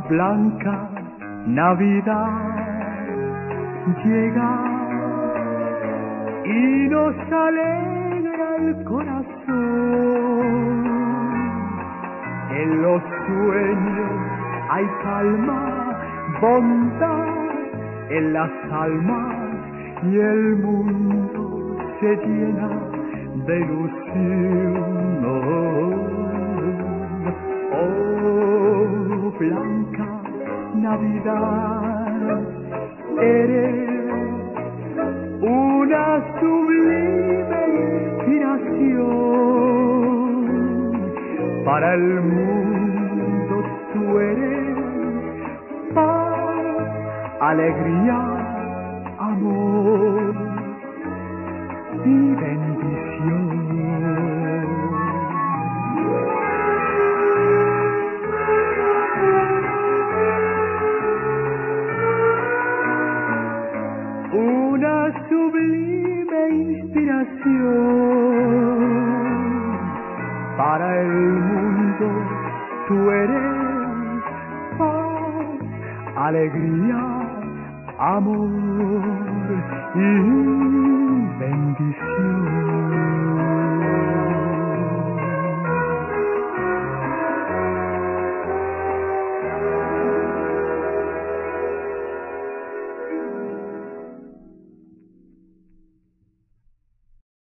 Blanca Navidad llega y nos alegra el corazón. En los sueños hay calma, bondad en las almas y el mundo se llena de ilusión. Oh, Blanca Navidad, eres una sublime inspiración para el mundo. Tú eres paz, alegría, amor y bendición. Una sublime inspiración para el mundo. Tú eres paz, alegría, amor y bendición.